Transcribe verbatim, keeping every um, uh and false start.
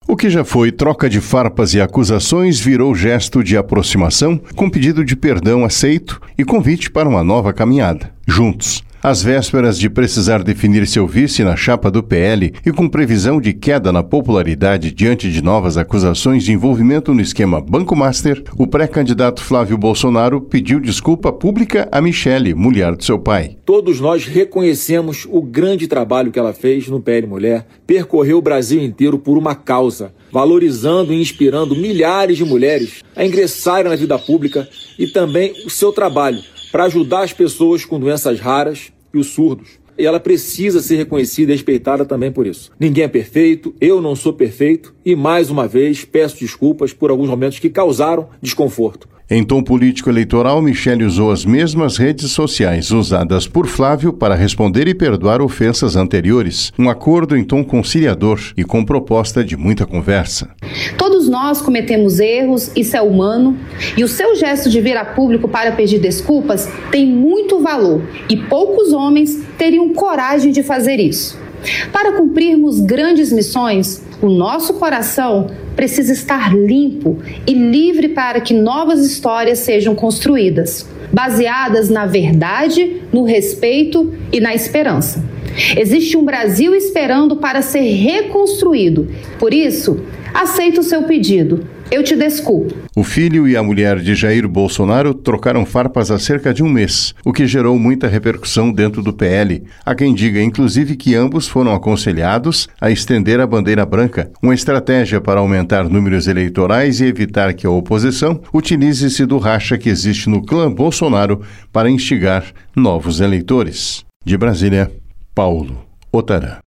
O que já foi troca de farpas e acusações virou gesto de aproximação, com pedido de perdão aceito e convite para uma nova caminhada, juntos. Às vésperas de precisar definir seu vice na chapa do P L e com previsão de queda na popularidade diante de novas acusações de envolvimento no esquema Banco Master, o pré-candidato Flávio Bolsonaro pediu desculpa pública a Michele, mulher de seu pai. Todos nós reconhecemos o grande trabalho que ela fez no P L Mulher, percorreu o Brasil inteiro por uma causa, valorizando e inspirando milhares de mulheres a ingressarem na vida pública e também o seu trabalho para ajudar as pessoas com doenças raras e os surdos. E ela precisa ser reconhecida e respeitada também por isso. Ninguém é perfeito, eu não sou perfeito e, mais uma vez, peço desculpas por alguns momentos que causaram desconforto. Em tom político eleitoral, Michele usou as mesmas redes sociais usadas por Flávio para responder e perdoar ofensas anteriores. Um acordo em tom conciliador e com proposta de muita conversa. Todos nós cometemos erros, isso é humano, e o seu gesto de vir a público para pedir desculpas tem muito valor e poucos homens teriam coragem de fazer isso. Para cumprirmos grandes missões, o nosso coração precisa estar limpo e livre para que novas histórias sejam construídas, baseadas na verdade, no respeito e na esperança. Existe um Brasil esperando para ser reconstruído. Por isso, aceito o seu pedido. Eu te desculpo. O filho e a mulher de Jair Bolsonaro trocaram farpas há cerca de um mês, o que gerou muita repercussão dentro do P L. Há quem diga, inclusive, que ambos foram aconselhados a estender a bandeira branca, uma estratégia para aumentar números eleitorais e evitar que a oposição utilize-se do racha que existe no clã Bolsonaro para instigar novos eleitores. De Brasília, Paulo Otarã.